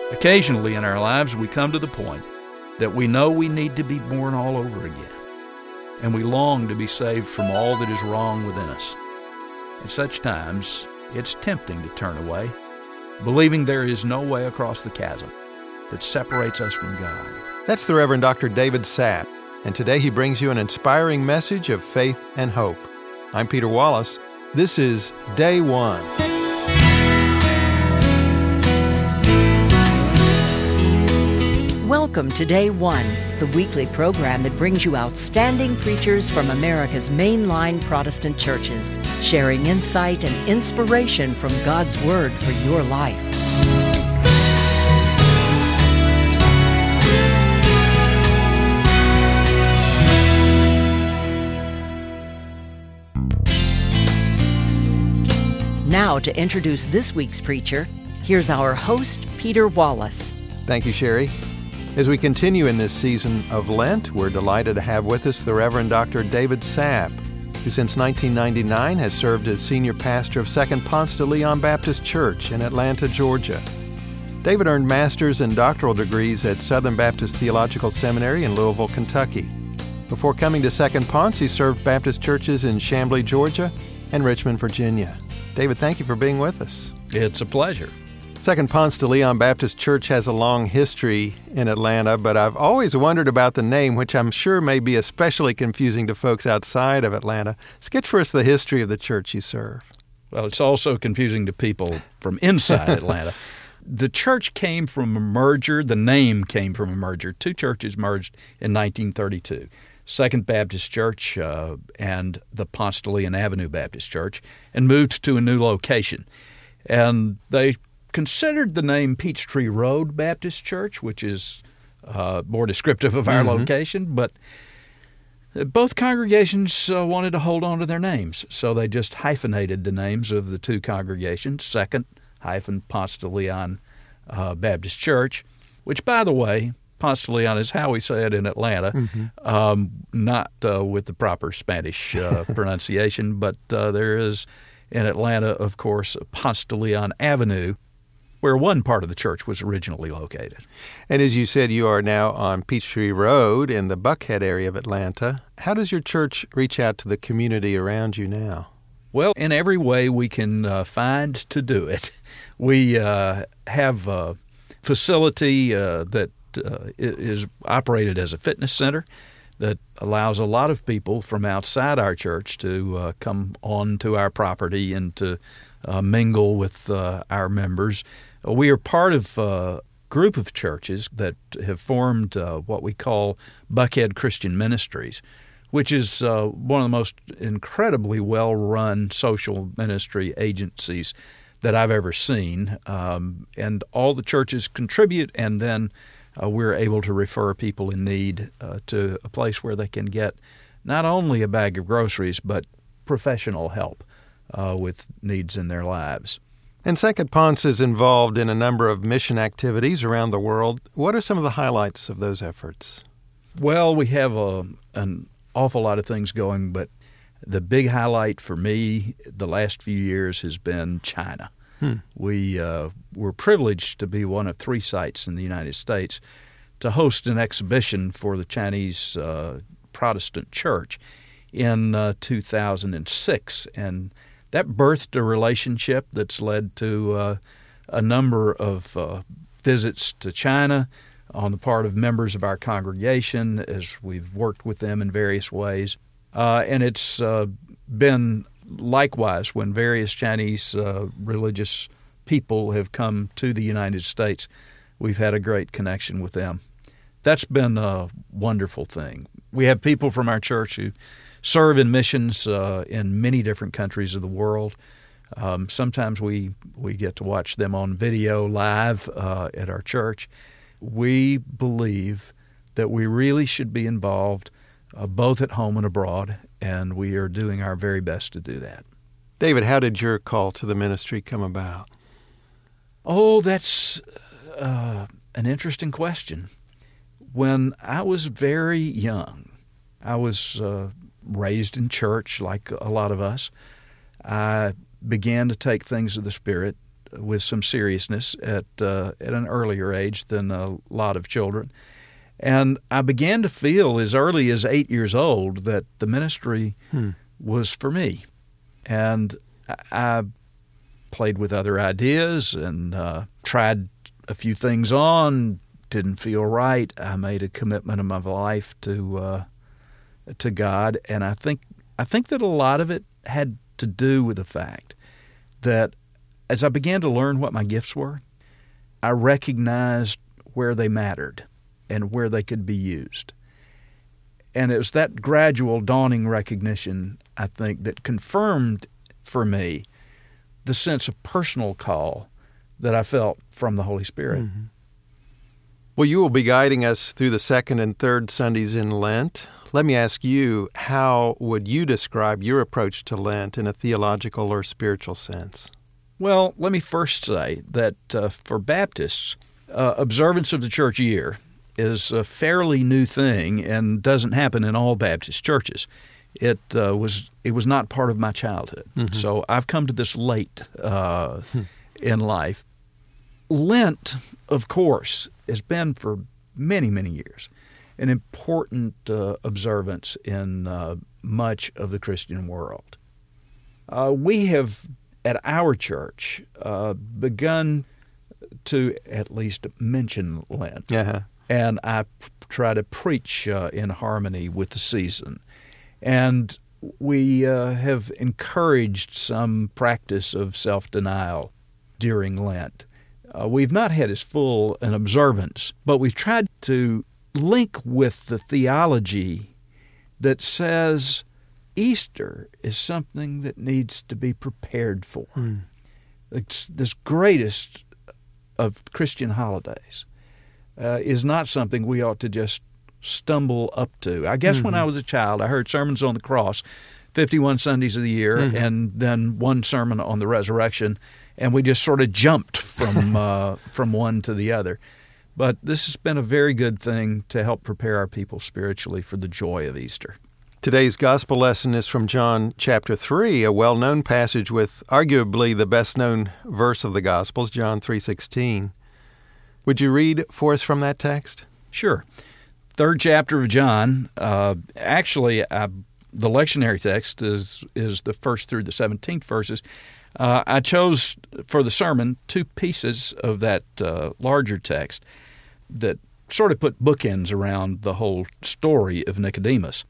Occasionally in our lives, we come to the point that we know we need to be born all over again, and we long to be saved from all that is wrong within us. At such times, it's tempting to turn away, believing there is no way across the chasm that separates us from God. That's the Reverend Dr. David Sapp, and today he brings you an inspiring message of faith and hope. I'm Peter Wallace. This is Day One. Welcome to Day One, the weekly program that brings you outstanding preachers from America's mainline Protestant churches, sharing insight and inspiration from God's Word for your life. Now, to introduce this week's preacher, here's our host, Peter Wallace. Thank you, Sherry. As we continue in this season of Lent, we're delighted to have with us the Reverend Dr. David Sapp, who since 1999 has served as senior pastor of Second Ponce de Leon Baptist Church in Atlanta, Georgia. David earned master's and doctoral degrees at Southern Baptist Theological Seminary in Louisville, Kentucky. Before coming to Second Ponce, he served Baptist churches in Chamblee, Georgia, and Richmond, Virginia. David, thank you for being with us. It's a pleasure. Second Ponce de Leon Baptist Church has a long history in Atlanta, but I've always wondered about the name, which I'm sure may be especially confusing to folks outside of Atlanta. Sketch for us the history of the church you serve. Well, it's also confusing to people from inside Atlanta. The church came from a merger. The name came from a merger. Two churches merged in 1932. Second Baptist Church and the Ponce de Leon Avenue Baptist Church, and moved to a new location. And they considered the name Peachtree Road Baptist Church, which is more descriptive of our location, but both congregations wanted to hold on to their names, so they just hyphenated the names of the two congregations, Second-Ponce de Leon Baptist Church, which, by the way, Ponce de Leon is how we say it in Atlanta, not with the proper Spanish pronunciation, but there is in Atlanta, of course, Ponce de Leon Avenue, where one part of the church was originally located. And as you said, you are now on Peachtree Road in the Buckhead area of Atlanta. How does your church reach out to the community around you now? Well, in every way we can find to do it. We have a facility that is operated as a fitness center that allows a lot of people from outside our church to come onto our property and to mingle with our members. We are part of a group of churches that have formed what we call Buckhead Christian Ministries, which is one of the most incredibly well-run social ministry agencies that I've ever seen. And all the churches contribute, and then we're able to refer people in need to a place where they can get not only a bag of groceries, but professional help with needs in their lives. And Second Ponce is involved in a number of mission activities around the world. What are some of the highlights of those efforts? Well, we have an awful lot of things going, but the big highlight for me the last few years has been China. We were privileged to be one of 3 sites in the United States to host an exhibition for the Chinese Protestant Church in 2006, and that birthed a relationship that's led to a number of visits to China on the part of members of our congregation as we've worked with them in various ways. And it's been likewise when various Chinese religious people have come to the United States. We've had a great connection with them. That's been a wonderful thing. We have people from our church who serve in missions in many different countries of the world. Sometimes we get to watch them on video live at our church. We believe that we really should be involved both at home and abroad, and we are doing our very best to do that. David, how did your call to the ministry come about? Oh, that's an interesting question. When I was very young, I was raised in church like a lot of us. I began to take things of the Spirit with some seriousness at an earlier age than a lot of children. And I began to feel as early as 8 years old that the ministry was for me. And I played with other ideas and tried a few things on, didn't feel right. I made a commitment of my life to God, and I think that a lot of it had to do with the fact that as I began to learn what my gifts were, I recognized where they mattered and where they could be used. And it was that gradual dawning recognition, I think, that confirmed for me the sense of personal call that I felt from the Holy Spirit. Mm-hmm. Well, you will be guiding us through the second and third Sundays in Lent. Let me ask you, how would you describe your approach to Lent in a theological or spiritual sense? Well, let me first say that for Baptists, observance of the church year is a fairly new thing and doesn't happen in all Baptist churches. It was not part of my childhood, so I've come to this late in life. Lent, of course, has been for many, many years an important observance in much of the Christian world. We have, at our church, begun to at least mention Lent, and I try to preach in harmony with the season. And we have encouraged some practice of self-denial during Lent. We've not had as full an observance, but we've tried to link with the theology that says Easter is something that needs to be prepared for. It's this greatest of Christian holidays is not something we ought to just stumble up to. I guess when I was a child, I heard sermons on the cross 51 Sundays of the year and then one sermon on the resurrection, and we just sort of jumped from one to the other. But this has been a very good thing to help prepare our people spiritually for the joy of Easter. Today's gospel lesson is from John chapter 3, a well-known passage with arguably the best-known verse of the Gospels, John 3:16. Would you read for us from that text? Sure. Third chapter of John. Actually, the lectionary text is the first through the 17th verses. I chose for the sermon two pieces of that larger text that sort of put bookends around the whole story of Nicodemus.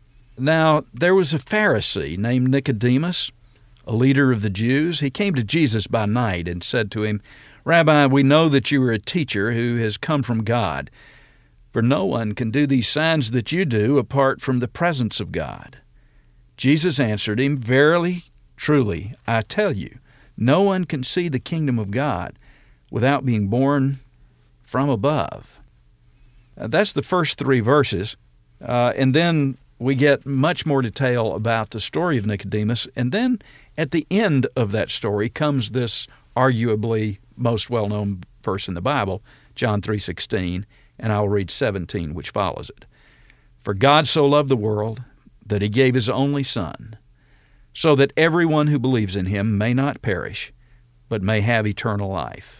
Now, there was a Pharisee named Nicodemus, a leader of the Jews. He came to Jesus by night and said to him, "Rabbi, we know that you are a teacher who has come from God, for no one can do these signs that you do apart from the presence of God." Jesus answered him, "Verily, truly, I tell you, no one can see the kingdom of God without being born from above." That's the first three verses, and then we get much more detail about the story of Nicodemus, and then at the end of that story comes this arguably most well-known verse in the Bible, John 3:16, and I'll read 17, which follows it. "For God so loved the world that he gave his only Son, so that everyone who believes in him may not perish, but may have eternal life.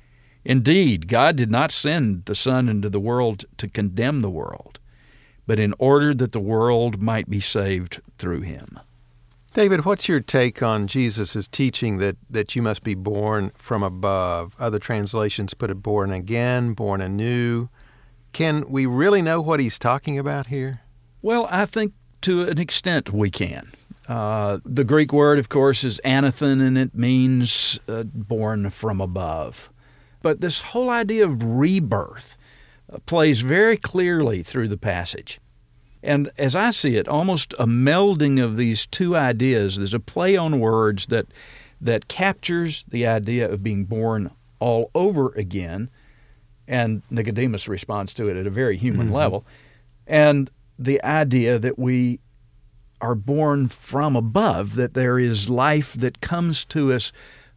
Indeed, God did not send the Son into the world to condemn the world, but in order that the world might be saved through him." David, what's your take on Jesus' teaching that you must be born from above? Other translations put it born again, born anew. Can we really know what he's talking about here? Well, I think to an extent we can. The Greek word, of course, is anathen, and it means born from above. But this whole idea of rebirth plays very clearly through the passage. And as I see it, almost a melding of these two ideas. There's a play on words that captures the idea of being born all over again, and Nicodemus responds to it at a very human level, and the idea that we are born from above, that there is life that comes to us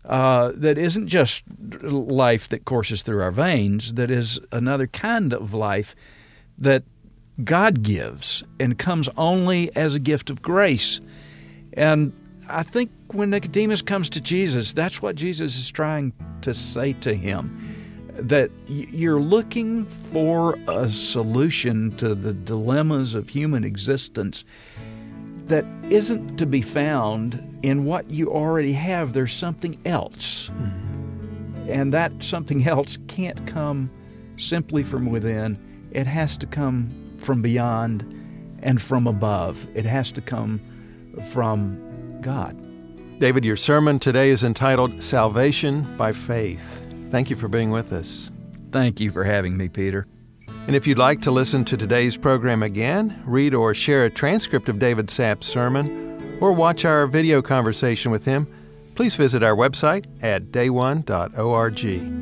that isn't just life that courses through our veins, that is another kind of life that God gives and comes only as a gift of grace. And I think when Nicodemus comes to Jesus, that's what Jesus is trying to say to him, that you're looking for a solution to the dilemmas of human existence that isn't to be found in what you already have. There's something else. And that something else can't come simply from within. It has to come from beyond and from above. It has to come from God. David, your sermon today is entitled Salvation by Faith. Thank you for being with us. Thank you for having me, Peter. And if you'd like to listen to today's program again, read or share a transcript of David Sapp's sermon, or watch our video conversation with him, please visit our website at dayone.org.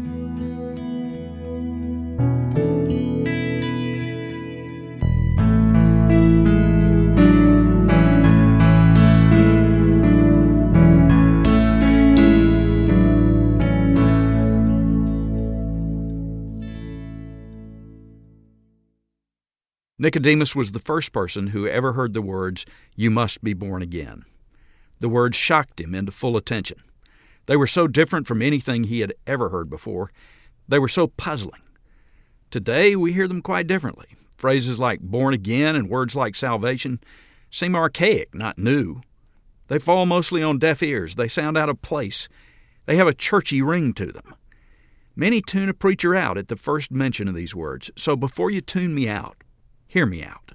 Nicodemus was the first person who ever heard the words, "You must be born again." The words shocked him into full attention. They were so different from anything he had ever heard before. They were so puzzling. Today we hear them quite differently. Phrases like born again and words like salvation seem archaic, not new. They fall mostly on deaf ears. They sound out of place. They have a churchy ring to them. Many tune a preacher out at the first mention of these words. So before you tune me out, hear me out.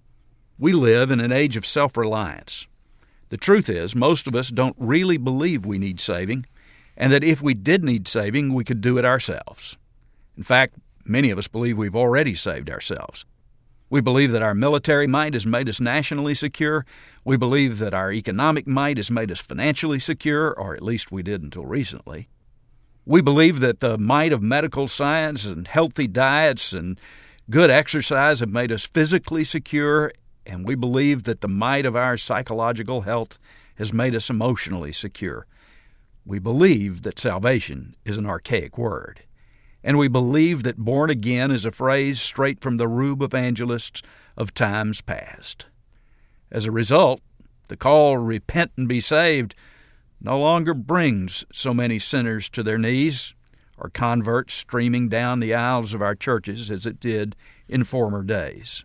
We live in an age of self-reliance. The truth is, most of us don't really believe we need saving, and that if we did need saving, we could do it ourselves. In fact, many of us believe we've already saved ourselves. We believe that our military might has made us nationally secure. We believe that our economic might has made us financially secure, or at least we did until recently. We believe that the might of medical science and healthy diets and good exercise have made us physically secure, and we believe that the might of our psychological health has made us emotionally secure. We believe that salvation is an archaic word, and we believe that born again is a phrase straight from the Rube evangelists of times past. As a result, the call, repent and be saved, no longer brings so many sinners to their knees, or converts streaming down the aisles of our churches as it did in former days.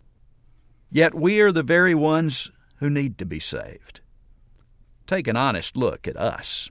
Yet we are the very ones who need to be saved. Take an honest look at us.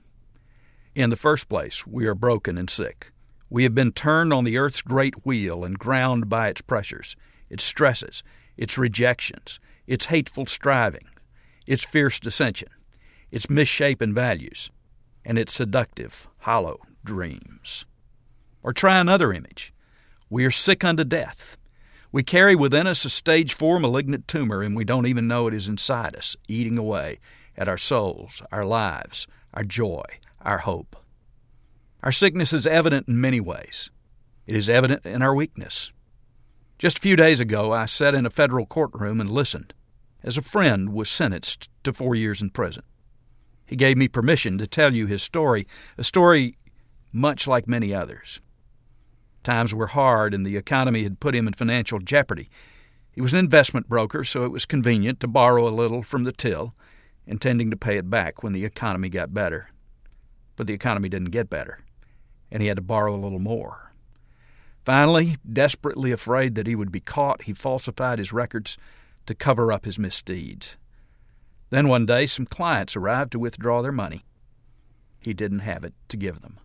In the first place, we are broken and sick. We have been turned on the earth's great wheel and ground by its pressures, its stresses, its rejections, its hateful striving, its fierce dissension, its misshapen values, and its seductive, hollow dreams. Or try another image. We are sick unto death. We carry within us a stage 4 malignant tumor, and we don't even know it is inside us, eating away at our souls, our lives, our joy, our hope. Our sickness is evident in many ways. It is evident in our weakness. Just a few days ago, I sat in a federal courtroom and listened as a friend was sentenced to 4 years in prison. He gave me permission to tell you his story, a story much like many others. Times were hard, and the economy had put him in financial jeopardy. He was an investment broker, so it was convenient to borrow a little from the till, intending to pay it back when the economy got better. But the economy didn't get better, and he had to borrow a little more. Finally, desperately afraid that he would be caught, he falsified his records to cover up his misdeeds. Then one day, some clients arrived to withdraw their money. He didn't have it to give them.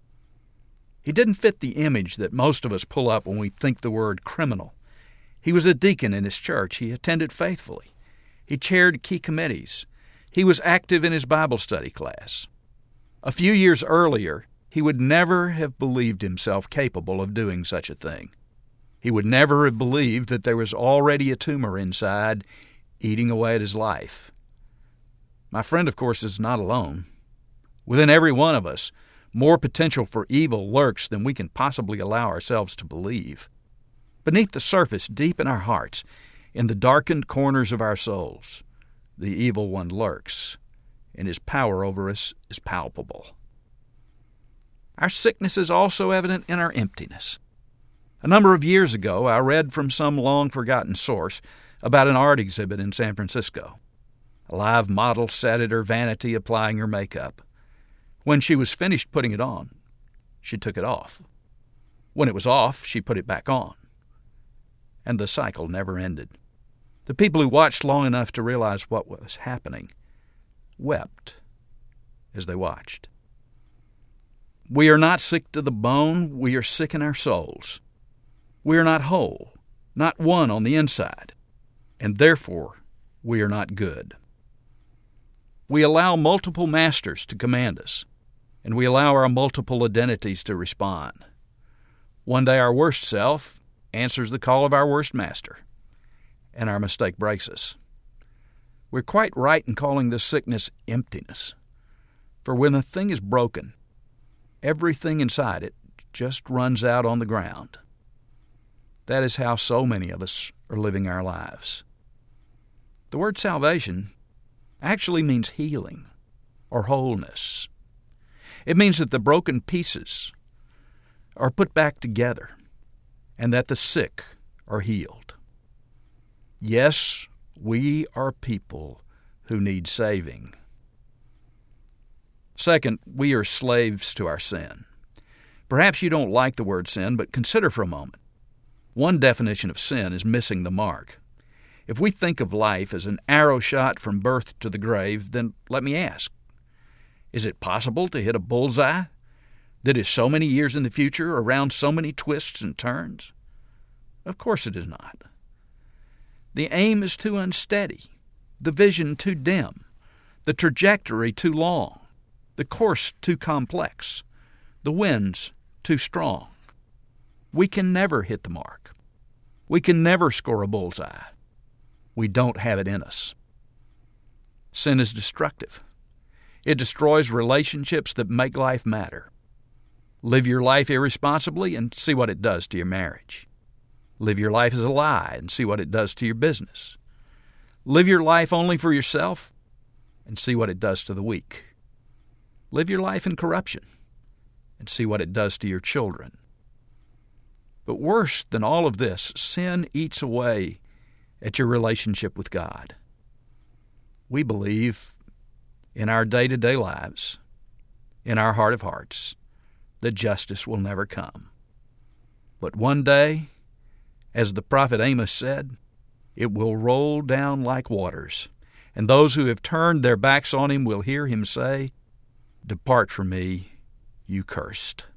He didn't fit the image that most of us pull up when we think the word criminal. He was a deacon in his church. He attended faithfully. He chaired key committees. He was active in his Bible study class. A few years earlier, he would never have believed himself capable of doing such a thing. He would never have believed that there was already a tumor inside, eating away at his life. My friend, of course, is not alone. Within every one of us, more potential for evil lurks than we can possibly allow ourselves to believe. Beneath the surface, deep in our hearts, in the darkened corners of our souls, the evil one lurks, and his power over us is palpable. Our sickness is also evident in our emptiness. A number of years ago, I read from some long-forgotten source about an art exhibit in San Francisco. A live model sat at her vanity applying her makeup. When she was finished putting it on, she took it off. When it was off, she put it back on. And the cycle never ended. The people who watched long enough to realize what was happening wept as they watched. We are not sick to the bone, we are sick in our souls. We are not whole, not one on the inside, and therefore we are not good. We allow multiple masters to command us, and we allow our multiple identities to respond. One day our worst self answers the call of our worst master, and our mistake breaks us. We're quite right in calling this sickness emptiness, for when a thing is broken, everything inside it just runs out on the ground. That is how so many of us are living our lives. The word salvation actually means healing or wholeness. It means that the broken pieces are put back together and that the sick are healed. Yes, we are people who need saving. Second, we are slaves to our sin. Perhaps you don't like the word sin, but consider for a moment. One definition of sin is missing the mark. If we think of life as an arrow shot from birth to the grave, then let me ask, is it possible to hit a bullseye that is so many years in the future, around so many twists and turns? Of course it is not. The aim is too unsteady, the vision too dim, the trajectory too long, the course too complex, the winds too strong. We can never hit the mark. We can never score a bullseye. We don't have it in us. Sin is destructive. It destroys relationships that make life matter. Live your life irresponsibly and see what it does to your marriage. Live your life as a lie and see what it does to your business. Live your life only for yourself and see what it does to the weak. Live your life in corruption and see what it does to your children. But worse than all of this, sin eats away at your relationship with God. We believe in our day-to-day lives, in our heart of hearts, that justice will never come. But one day, as the prophet Amos said, it will roll down like waters, and those who have turned their backs on him will hear him say, "Depart from me, you cursed."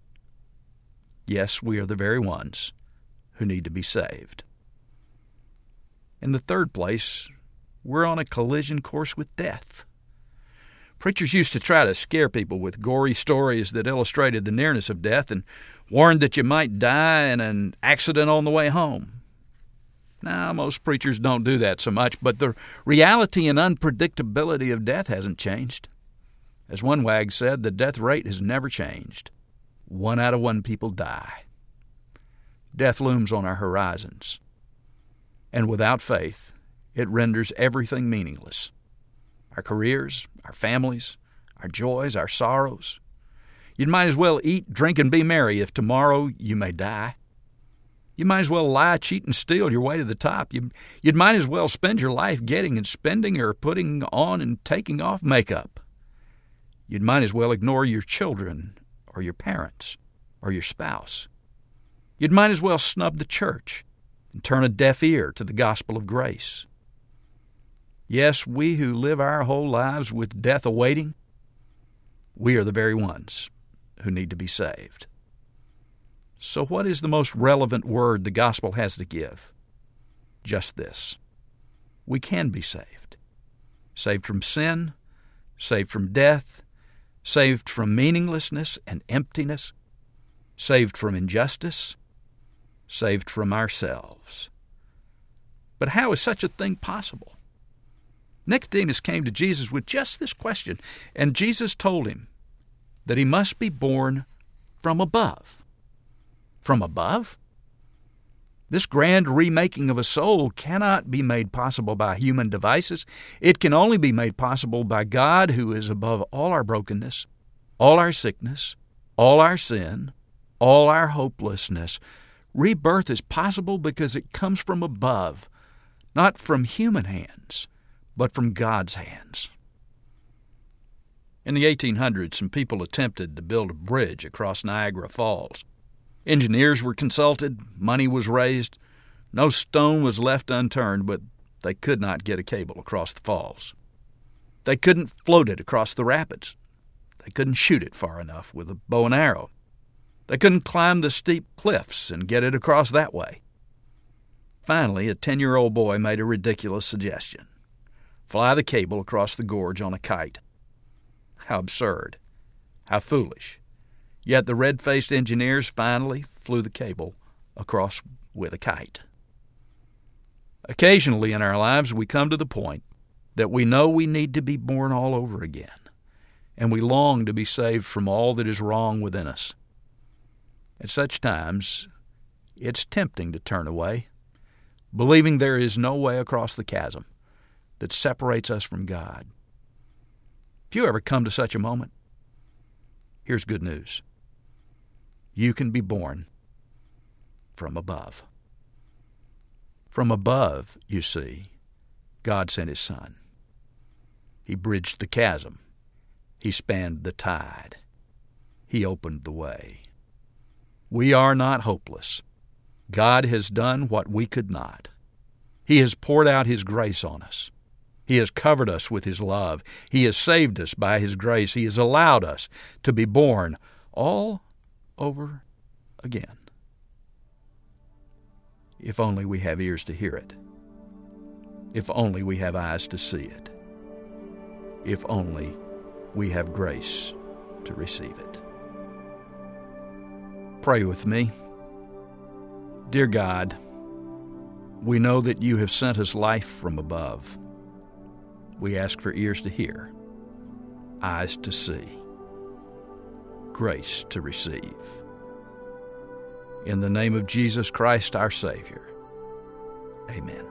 Yes, we are the very ones who need to be saved. In the third place, we're on a collision course with death. Preachers used to try to scare people with gory stories that illustrated the nearness of death and warned that you might die in an accident on the way home. Now, most preachers don't do that so much, but the reality and unpredictability of death hasn't changed. As one wag said, the death rate has never changed. 1 out of 1 people die. Death looms on our horizons. And without faith, it renders everything meaningless. Our careers, our families, our joys, our sorrows. You might as well eat, drink, and be merry if tomorrow you may die. You might as well lie, cheat, and steal your way to the top. You'd might as well spend your life getting and spending or putting on and taking off makeup. You'd might as well ignore your children or your parents or your spouse. You'd might as well snub the church and turn a deaf ear to the gospel of grace. Yes, we who live our whole lives with death awaiting, we are the very ones who need to be saved. So what is the most relevant word the gospel has to give? Just this: we can be saved. Saved from sin, saved from death, saved from meaninglessness and emptiness, saved from injustice, saved from ourselves. But how is such a thing possible? Nicodemus came to Jesus with just this question, and Jesus told him that he must be born from above. From above? This grand remaking of a soul cannot be made possible by human devices. It can only be made possible by God, who is above all our brokenness, all our sickness, all our sin, all our hopelessness. Rebirth is possible because it comes from above, not from human hands, but from God's hands. In the 1800s, some people attempted to build a bridge across Niagara Falls. Engineers were consulted, money was raised, no stone was left unturned, but they could not get a cable across the falls. They couldn't float it across the rapids. They couldn't shoot it far enough with a bow and arrow. They couldn't climb the steep cliffs and get it across that way. Finally, a 10-year-old boy made a ridiculous suggestion. Fly the cable across the gorge on a kite. How absurd. How foolish. Yet the red-faced engineers finally flew the cable across with a kite. Occasionally in our lives, we come to the point that we know we need to be born all over again, and we long to be saved from all that is wrong within us. At such times, it's tempting to turn away, believing there is no way across the chasm that separates us from God. If you ever come to such a moment, here's good news. You can be born from above. From above, you see, God sent His Son. He bridged the chasm. He spanned the tide. He opened the way. We are not hopeless. God has done what we could not. He has poured out His grace on us. He has covered us with His love. He has saved us by His grace. He has allowed us to be born all over again. If only we have ears to hear it. If only we have eyes to see it. If only we have grace to receive it. Pray with me. Dear God, we know that You have sent us life from above. We ask for ears to hear, eyes to see, grace to receive. In the name of Jesus Christ, our Savior. Amen.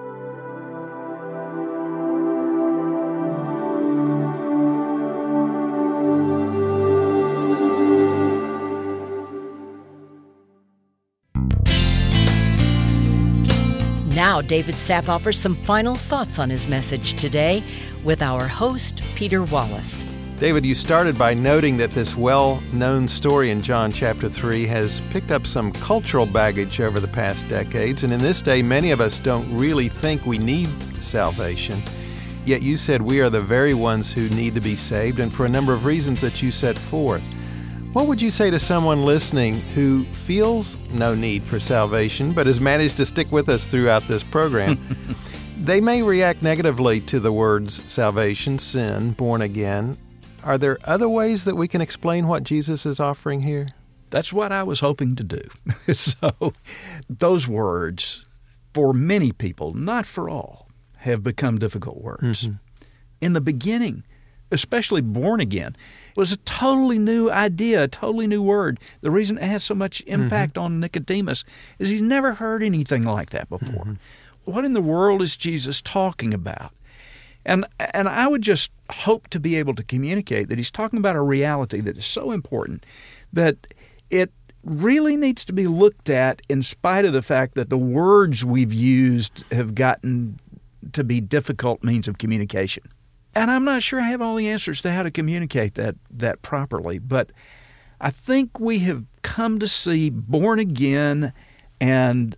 Now, David Sapp offers some final thoughts on his message today with our host, Peter Wallace. David, you started by noting that this well-known story in John chapter 3 has picked up some cultural baggage over the past decades, and in this day, many of us don't really think we need salvation. Yet you said we are the very ones who need to be saved, and for a number of reasons that you set forth. What would you say to someone listening who feels no need for salvation, but has managed to stick with us throughout this program? They may react negatively to the words salvation, sin, born again. Are there other ways that we can explain what Jesus is offering here? That's what I was hoping to do. So those words, for many people, not for all, have become difficult words. Mm-hmm. In the beginning, especially born again, it was a totally new idea, a totally new word. The reason it has so much impact on Nicodemus is he's never heard anything like that before. Mm-hmm. What in the world is Jesus talking about? And I would just hope to be able to communicate that he's talking about a reality that is so important that it really needs to be looked at in spite of the fact that the words we've used have gotten to be difficult means of communication. And I'm not sure I have all the answers to how to communicate that properly, but I think we have come to see born again and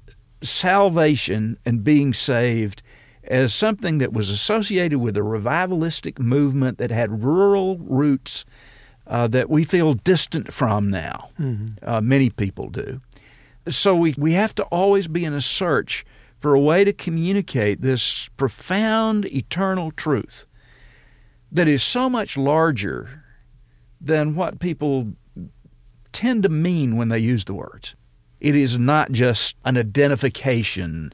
salvation and being saved as something that was associated with a revivalistic movement that had rural roots that we feel distant from now. Mm-hmm. Many people do. So we have to always be in a search for a way to communicate this profound eternal truth that is so much larger than what people tend to mean when they use the words. It is not just an identification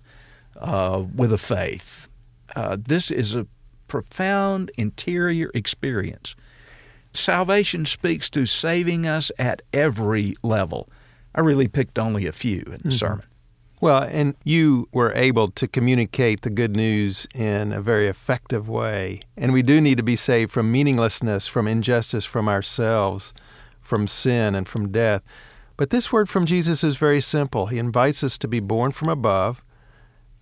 with a faith. This is a profound interior experience. Salvation speaks to saving us at every level. I really picked only a few in the sermon. Well, and you were able to communicate the good news in a very effective way. And we do need to be saved from meaninglessness, from injustice, from ourselves, from sin, and from death. But this word from Jesus is very simple. He invites us to be born from above,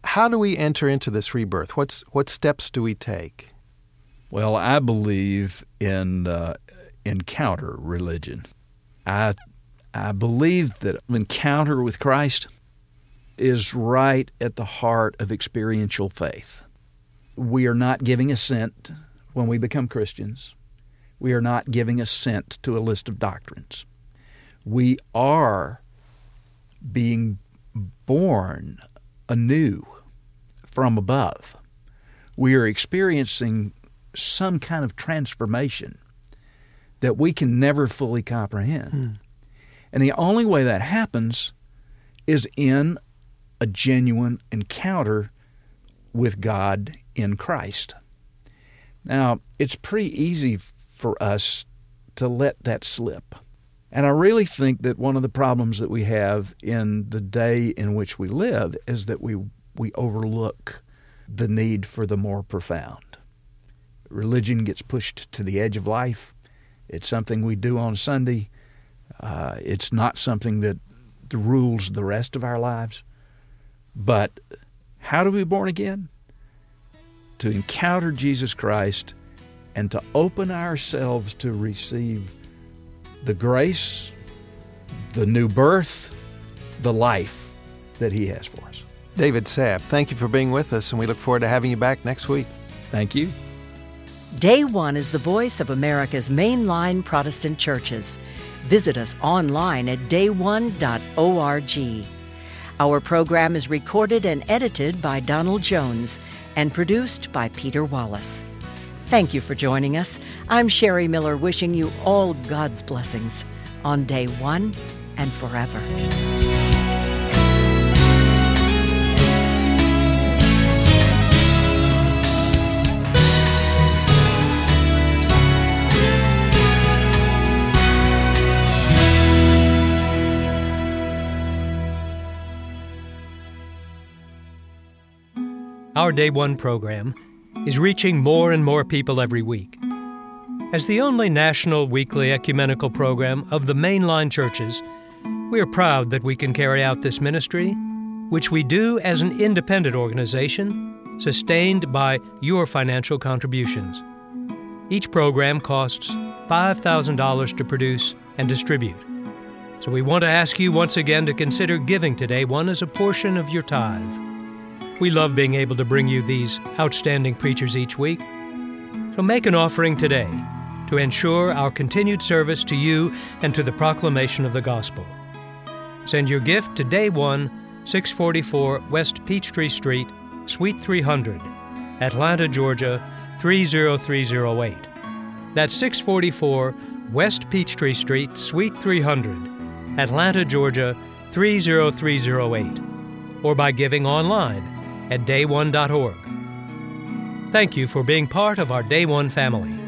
How do we enter into this rebirth? What steps do we take? Well, I believe in encounter religion. I believe that encounter with Christ is right at the heart of experiential faith. We are not giving assent when we become Christians. We are not giving assent to a list of doctrines. We are being born anew from above. We are experiencing some kind of transformation that we can never fully comprehend. And the only way that happens is in a genuine encounter with God in Christ. Now, it's pretty easy for us to let that slip. And I really think that one of the problems that we have in the day in which we live is that we overlook the need for the more profound. Religion gets pushed to the edge of life. It's something we do on Sunday. It's not something that rules the rest of our lives. But how to be born again? To encounter Jesus Christ and to open ourselves to receive the grace, the new birth, the life that He has for us. David Sapp, thank you for being with us, and we look forward to having you back next week. Thank you. Day One is the voice of America's mainline Protestant churches. Visit us online at dayone.org. Our program is recorded and edited by Donald Jones and produced by Peter Wallace. Thank you for joining us. I'm Sherry Miller, wishing you all God's blessings on Day One and forever. Our Day One program is reaching more and more people every week. As the only national weekly ecumenical program of the mainline churches, we are proud that we can carry out this ministry, which we do as an independent organization, sustained by your financial contributions. Each program costs $5,000 to produce and distribute. So we want to ask you once again to consider giving to Day One as a portion of your tithe. We love being able to bring you these outstanding preachers each week. So make an offering today to ensure our continued service to you and to the proclamation of the gospel. Send your gift to Day One, 644 West Peachtree Street, Suite 300, Atlanta, Georgia, 30308. That's 644 West Peachtree Street, Suite 300, Atlanta, Georgia, 30308. Or by giving online at dayone.org. Thank you for being part of our Day One family.